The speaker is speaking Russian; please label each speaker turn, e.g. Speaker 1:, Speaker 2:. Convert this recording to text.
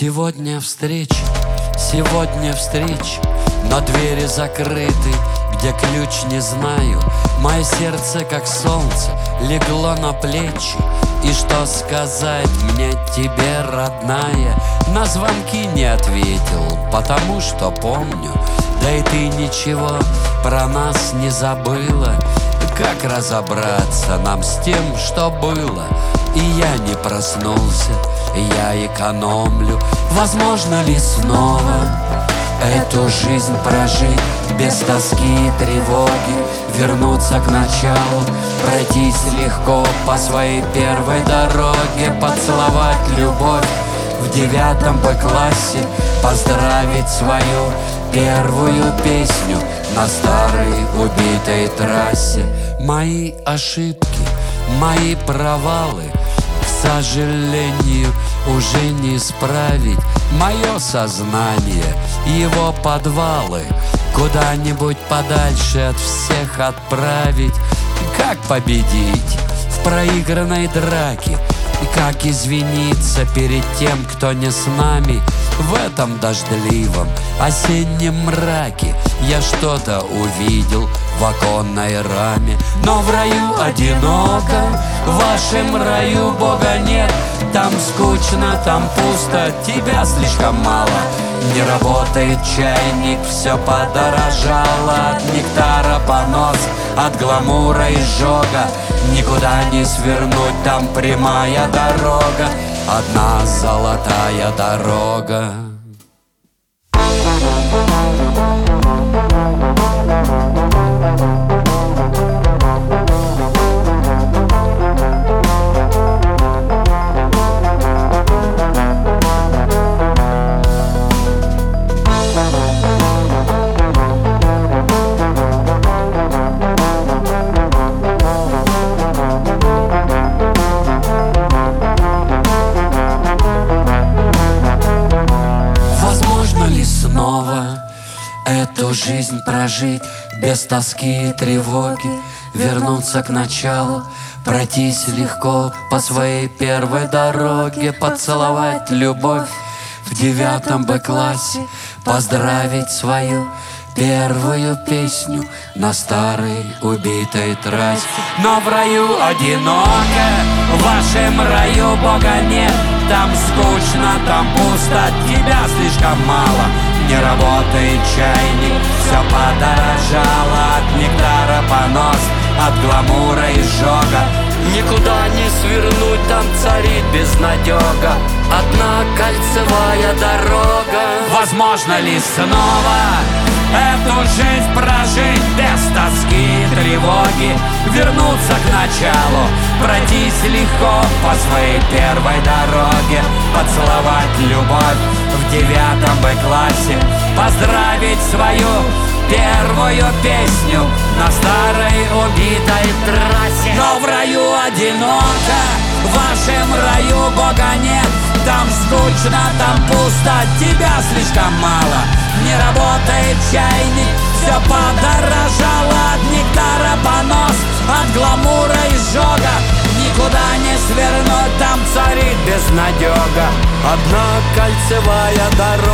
Speaker 1: Сегодня встреча, но двери закрыты, где ключ не знаю. Мое сердце, как солнце, легло на плечи. И что сказать мне тебе, родная? На звонки не ответил, потому что помню. Да и ты ничего про нас не забыла. Как разобраться нам с тем, что было? И я не проснулся, я экономлю. Возможно ли снова эту жизнь прожить без тоски и тревоги, вернуться к началу, пройтись легко по своей первой дороге, поцеловать любовь в 9 Б-классе, поздравить свою первую песню на старой убитой трассе. Мои ошибки, мои провалы, к сожалению, уже не исправить. Мое сознание, его подвалы куда-нибудь подальше от всех отправить. Как победить в проигранной драке? Как извиниться перед тем, кто не с нами? В этом дождливом осеннем мраке я что-то увидел в оконной раме. Но в раю одиноко, в вашем раю Бога нет. Там скучно, там пусто, тебя слишком мало. Не работает чайник, все подорожало. От нектара понос, от гламура изжога. Никуда не свернуть, там прямая дорога, одна золотая дорога. Эту жизнь прожить без тоски и тревоги, вернуться к началу, пройтись легко по своей первой дороге, поцеловать любовь в 9 Б-классе, поздравить свою первую песню на старой убитой трассе. Но в раю одиноко, в вашем раю Бога нет. Там скучно, там пусто, тебя слишком мало. Не работает чайник, все подорожало. От нектара понос, от гламура изжога. Никуда не свернуть, там царит безнадега. Одна кольцевая дорога. Возможно ли снова эту жизнь прожить без тоски и тревоги, вернуться к началу, пройтись легко по своей первой дороге, поцеловать любовь в 9 Б-классе, поздравить свою первую песню на старой убитой трассе. Но в раю одиноко, в вашем раю Бога нет. Там скучно, там пусто, тебя слишком мало. Не работает чайник, все подорожало. От нектара понос, от гламура изжога. Никуда не свернуть, там царит безнадега. Одна кольцевая дорога.